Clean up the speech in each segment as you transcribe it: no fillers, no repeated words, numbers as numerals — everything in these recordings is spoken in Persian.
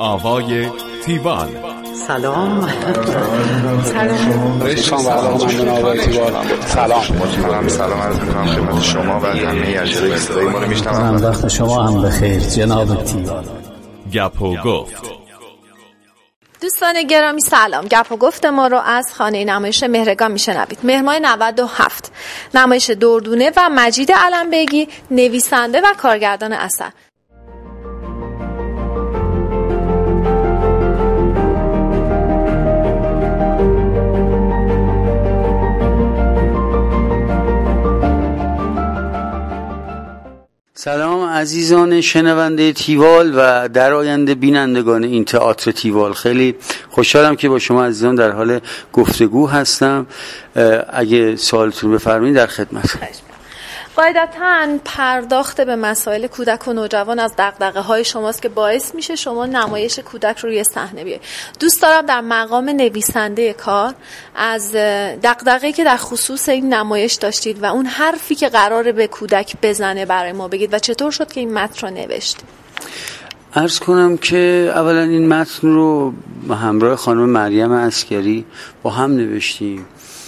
آوای تیوال. سلام. سلام عرض می‌کنم خدمت شما و همه اجرای صدای ما رو میشنوم. وقت شما هم بخیر جناب تیوال. گپ و گفت. دوستان گرامی سلام. گپ و گفت ما رو از خانه نمایش مهرگان میشنوید. مهرماه 97 نمایش دردونه و مجید علمبگی نویسنده و کارگردان اثر. سلام عزیزان شنونده تیوال و در آینده بینندگان این تئاتر تیوال. خیلی خوشحالم که با شما عزیزان در حال گفتگو هستم. اگه سوالتون بفرمایید در خدمت. قاعدتاً پرداخت به مسائل کودک و نوجوان از دغدغه‌های شماست که باعث میشه شما نمایش کودک رو روی صحنه بیارید. دوست دارم در مقام نویسنده کار از دغدغه‌ای که در خصوص این نمایش داشتید و اون حرفی که قراره به کودک بزنه برای ما بگید و چطور شد که این متن رو نوشتید. عرض کنم که اولا این متن رو همراه خانم مریم عسکری با هم نوشتیم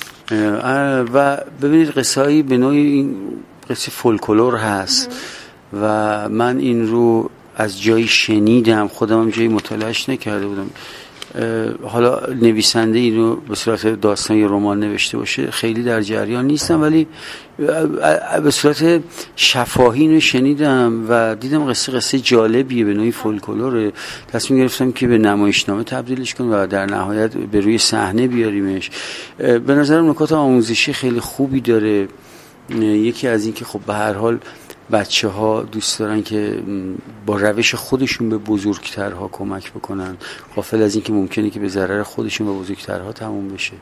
و ببینید قصه‌ای به نوعی این قصه فولکلور هست و من این رو از جایی شنیدم، خودم هم جایی مطالعهش نکرده بودم. حالا نویسنده این رو به صورت داستان یا رمان نوشته باشه خیلی در جریان نیستم، ولی به صورت شفاهی اینو شنیدم و دیدم قصه جالبیه، به نوعی فولکلوره. تصمیم گرفتم که به نمایشنامه تبدیلش کنم و در نهایت به روی صحنه بیاریمش. به نظرم نکات آموزشی خیلی خوبی داره. یکی از این که خب به هر حال بچه ها دوست دارن که با روش خودشون به بزرگترها کمک بکنن، غافل از این که ممکنه که به ضرر خودشون به بزرگترها تموم بشه.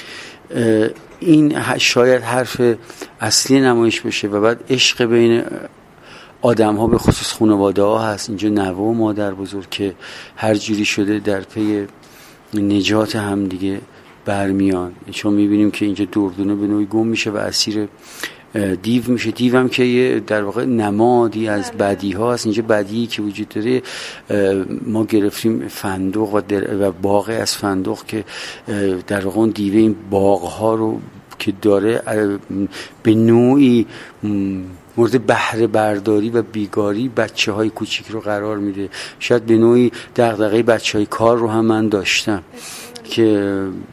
این شاید حرف اصلی نمایش بشه. و بعد عشق بین آدم ها به خصوص خانواده ها هست. اینجا نوه و مادر بزرگ که هر جوری شده در پی نجات هم دیگه برمیان. چون میبینیم که اینجا دردونه به نوعی گم میشه و اسیر دیو میشه. دیو هم که یه در واقع نمادی از بدی ها هست. اینجا بدی که وجود داره، ما گرفتیم فندق و باغ از فندق که در واقع اون دیو این باغ ها رو که داره به نوعی مورد بهره برداری و بیگاری بچه های کوچیک رو قرار میده. شاید به نوعی دغدغه بچه های کار رو هم من داشتم که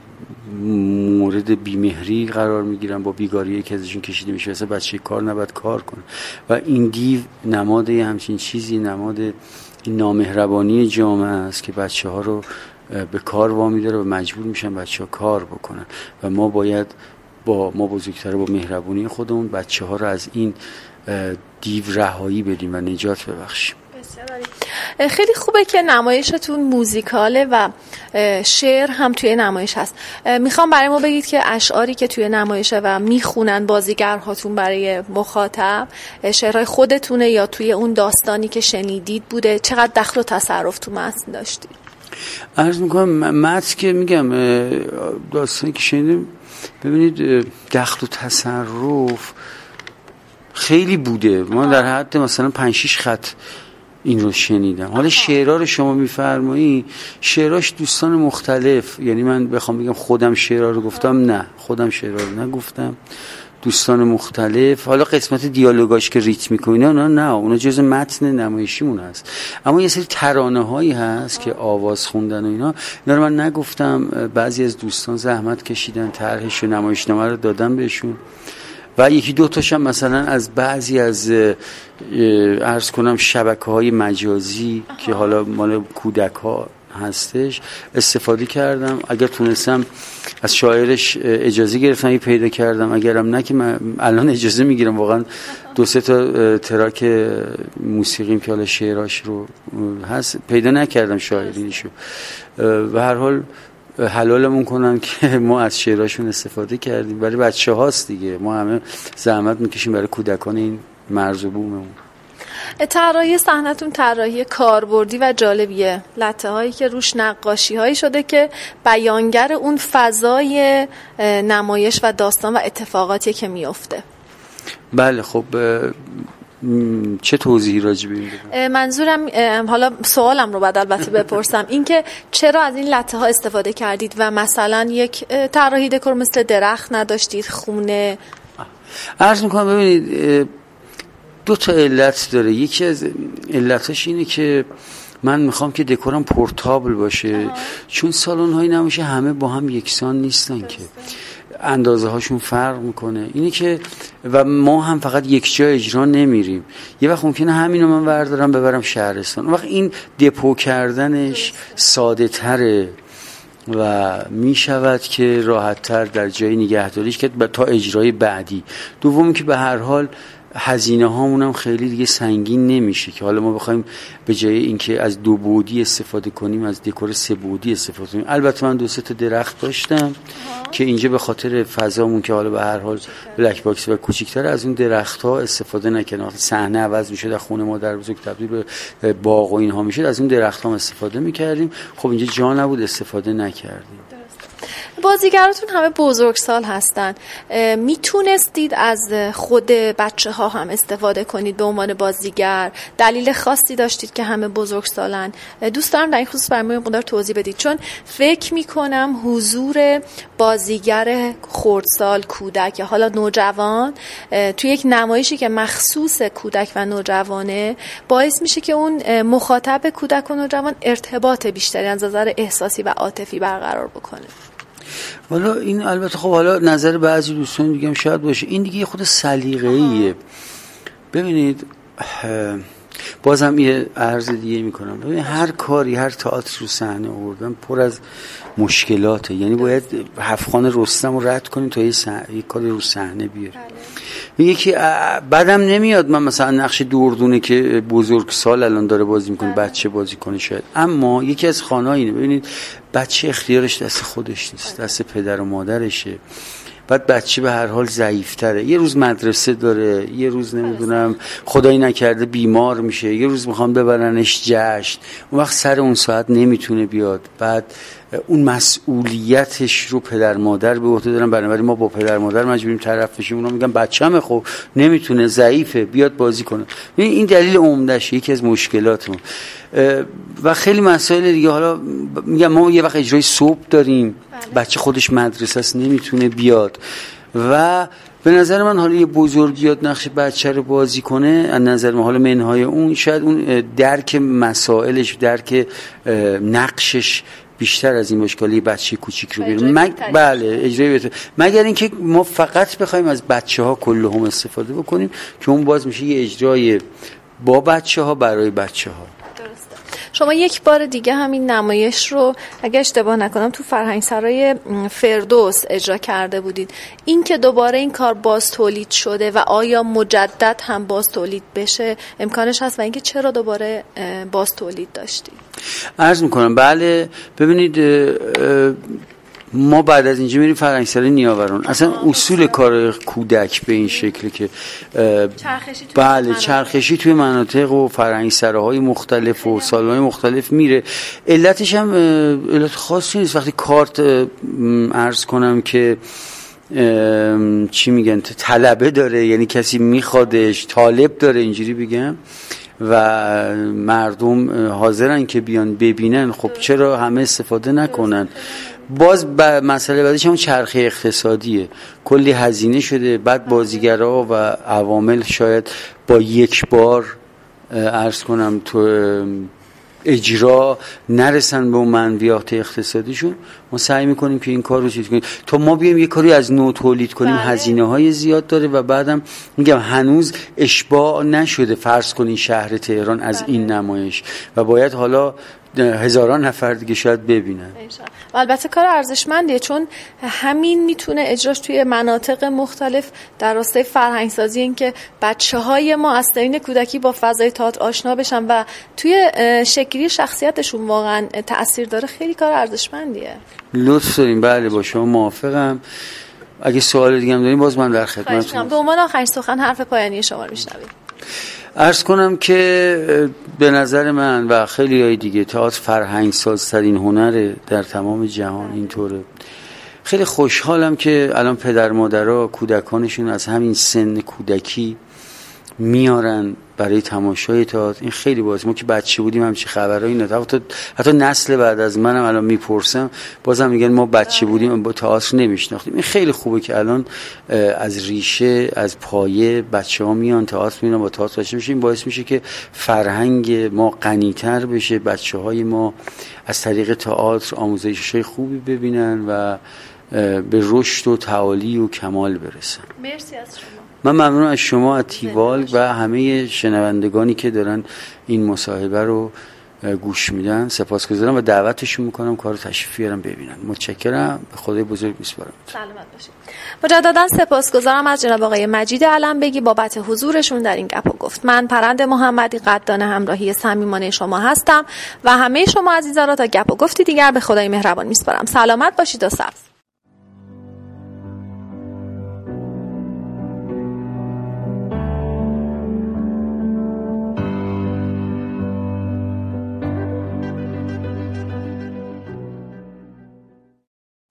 مورد بیمهری قرار میگیرن با بیگاری که ازشون کشیده میشه. مثلا بچه کار نباید کار کنه و این دیو نماد همچین چیزی، نماد این نامهربانی جامعه است که بچه ها رو به کار وامی داره و مجبور میشن بچه ها کار بکنن و ما باید با ما بزرگتره با مهربانی خودمون بچه ها رو از این دیو رهایی بدیم و نجات ببخشیم. خیلی خوبه که نمایشتون موزیکاله و شعر هم توی نمایش هست. میخوام برای ما بگید که اشعاری که توی نمایشه و میخونن بازیگرهاتون برای مخاطب شعرهای خودتونه یا توی اون داستانی که شنیدید بوده؟ چقدر دخل و تصرف تو متن داشتید؟ عرض میکنم متن که میگم داستانی که شنیدیم، ببینید دخل و تصرف خیلی بوده. ما در حد مثلا 5-6 خط این رو شنیدم. حالا شعرها رو شما میفرمایی، شعراش دوستان مختلف، یعنی من بخوام بگم خودم شعرها رو گفتم، نه خودم شعرها رو نگفتم، دوستان مختلف. حالا قسمت دیالوگاش که ریتمیک و اینا نه اونا جزء متن نمایشیمون هست. اما یه سری ترانه هایی هست که آواز خوندن و اینا رو من نگفتم. بعضی از دوستان زحمت کشیدن، طرحش و نمایشنامه رو دادم بهشون و یکی دو تاشم مثلا از بعضی از عرض کنم شبکه‌های مجازی که حالا مال کودک ها هستش استفاده کردم. اگر تونستم از شاعرش اجازه گرفتم یه پیدا کردم، اگرم نه که من الان اجازه میگیرم واقعا 2-3 تا تراک موسیقیم که حالا شعراش رو هست پیدا نکردم شاعریشو. و هر حال حلالمون کنن که ما از شعراشون استفاده کردیم. برای بچه هاست دیگه، ما همه زحمت میکشیم برای کودکان این مرز و بوممون. طراحی صحنتون طراحی کاربردی و جالبیه، لطه هایی که روش نقاشی هایی شده که بیانگر اون فضای نمایش و داستان و اتفاقاتی که میفته. بله خب چه توضیحی راجع به این بدم؟ منظورم حالا سوالم رو بعد البته بپرسم این که چرا از این لته ها استفاده کردید و مثلا یک طراحی دکور مثل درخت نداشتید، خونه؟ عرض میکنم ببینید 2 تا علت داره. یکی از علتش اینه که من میخوام که دکورم پورتابل باشه، چون سالن های نمایش همه با هم یکسان نیستن که اندازه هاشون فرق میکنه. اینه که و ما هم فقط یک جا اجرا نمیریم، یه وقت ممکنه همینو من بردارم ببرم شهرستان، اون وقت این دپو کردنش ساده تره و میشود که راحت تر در جای نگهداریش که تا اجرای بعدی. دومی که به هر حال هزینه هامون هم خیلی دیگه سنگین نمیشه که حالا ما بخوایم به جای اینکه از 2 بعدی استفاده کنیم از دکور 3 بعدی استفاده کنیم. البته من 2-3 تا درخت داشتم که اینجا به خاطر فضامون که حالا به هر حال بلک باکس و کوچیک‌تر از اون درخت‌ها استفاده نکنیم، صحنه عوض می‌شد، از خونه مادر بزرگ تبدیل به باغ و اینها می‌شد، از اون درخت‌ها استفاده می‌کردیم. خب اینجا جا نبود استفاده نکردیم. بازیگراتون همه بزرگسال هستن، میتونستید از خود بچه ها هم استفاده کنید به عنوان بازیگر؟ دلیل خاصی داشتید که همه بزرگسالن؟ دوست دارم در این خصوص برای مقدار توضیح بدید، چون فکر میکنم حضور بازیگر خردسال، کودک یا حالا نوجوان توی یک نمایشی که مخصوص کودک و نوجوانه باعث میشه که اون مخاطب کودک و نوجوان ارتباط بیشتری از نظر احساسی و عاطفی برقرار بکنه. والا این البته خب حالا نظر بعضی دوستان دیگه هم شاید باشه، این دیگه خود سلیقه‌ایه. ببینید بازم یه عرض دیگه میکنم، ببینید هر کاری، هر تئاتر رو صحنه آوردن پر از مشکلاته، یعنی باید 7 خانه رستم رو رد کنیم تا یه کاری رو صحنه بیاره. میگه که بعدم نمیاد من مثلا نقش دردونه که بزرگسال الان داره بازی میکنه بچه بازی کنه شاید، اما یکی از خانه‌ها اینه، ببینید بچه اختیارش دست خودش نیست، دست پدر و مادرشه. بعد بچه به هر حال ضعیف‌تره، یه روز مدرسه داره، یه روز نمیدونم خدایی نکرده بیمار میشه، یه روز میخوام ببرنش جشن، اون وقت سر اون ساعت نمیتونه بیاد، بعد اون مسئولیتش رو پدر مادر به عهده دارن، بنابراین ما با پدر مادر مجبوریم طرف بشیم. اونا میگن بچه‌مه خب نمیتونه، ضعیفه، بیاد بازی کنه. این دلیل عمده‌شه، یکی از مشکلاتمون. و خیلی مسائل دیگه. حالا میگم ما یه وقت اجرای صبح داریم، بچه خودش مدرسه است نمیتونه بیاد و به نظر من حالا یه بزرگیات نقش بچه رو بازی کنه، از نظر من حالا منهای اون شاید اون درک مسائلش، درک نقشش بیشتر از این مشکلی بچه کوچیک رو بیاریم. بله اجرای بهتر، مگر اینکه ما فقط بخوایم از بچه‌ها کلهم استفاده بکنیم که اون باز میشه یه اجرای با بچه‌ها برای بچه‌ها. شما یک بار دیگه همین نمایش رو اگه اشتباه نکنم تو فرهنگسرای فردوس اجرا کرده بودید. این که دوباره این کار باز تولید شده و آیا مجدد هم باز تولید بشه امکانش هست و اینکه چرا دوباره باز تولید داشتید؟ عرض میکنم بله. ببینید ما بعد از اینجا میریم فرهنگسرای نیاوران. اصلا اصول کار کودک به این شکلی که بله چرخشی توی مناطق و فرهنگسراهای مختلف و سالن‌های مختلف میره. علتش هم علت خاصی نیست. وقتی کارت عرض کنم که چی میگن طلبه داره، یعنی کسی میخوادش، طالب داره اینجوری بگم و مردم حاضرن که بیان ببینن، خب چرا همه استفاده نکنن؟ باز مسئله بعدش همون چرخه اقتصادیه، کلی هزینه شده، بعد بازیگرها و عوامل شاید با یک بار عرض کنم تو اجرا نرسن به اون منویات اقتصادیشون. ما سعی میکنیم که این کار رو چیز کنیم تا ما بیایم یه کاری از نو تولید کنیم. هزینه های زیاد داره و بعدم میگم هنوز اشباع نشده فرض کنین شهر تهران از این نمایش و باید حالا هزاران نفر دیگه شاید ببینن. و البته کار ارزشمندیه، چون همین میتونه اجراش توی مناطق مختلف در راستای فرهنگسازی، این که بچه‌های ما از سنین کودکی با فضای تئاتر آشنا بشن و توی شکلی شخصیتشون واقعا تأثیر داره. خیلی کار ارزشمندیه. لطف داریم. بله با شما موافقم. اگه سوال دیگه هم داریم باز من در خدمتتونم. به عنوان آخرین سخن حرف پایانی شما رو میشنویم. عرض کنم که به نظر من و خیلی های دیگه تئاتر فرهنگ سازترین هنره در تمام جهان. اینطوره. خیلی خوشحالم که الان پدر مادرها کودکانشون از همین سن کودکی میارن برای تماشای تئاتر. این خیلی باعث، ما که بچه بودیم همچین خبرایی نداشتیم، حتی نسل بعد از منم الان میپرسم بازم میگن ما بچه بودیم با تئاتر نمیشناختیم. این خیلی خوبه که الان از ریشه، از پایه بچه‌ها میان تئاتر میرن، با تئاتر آشنا میشن. این باعث میشه که فرهنگ ما غنی‌تر بشه، بچه‌های ما از طریق تئاتر آموزش‌های خوبی ببینن و به رشد و تعالی و کمال برسن. مرسی از شما. من ممنون از شما، از تیوال و همه شنوندگانی که دارن این مصاحبه رو گوش میدن سپاسگزارم و دعوتشون میکنم کارو تشریف بیارن ببینن. متشکرم، به خدای بزرگ میسپارم. سلامت باشید. مجددا سپاسگزارم از جناب آقای مجید علمبگی بابت حضورشون در این گپ و گفت. من پرنده محمدی قدردان همراهی صمیمانه شما هستم و همه شما عزیزان را تا گپ و گفتی دیگر به خدای مهربان میسپارم. سلامت باشید و سبز.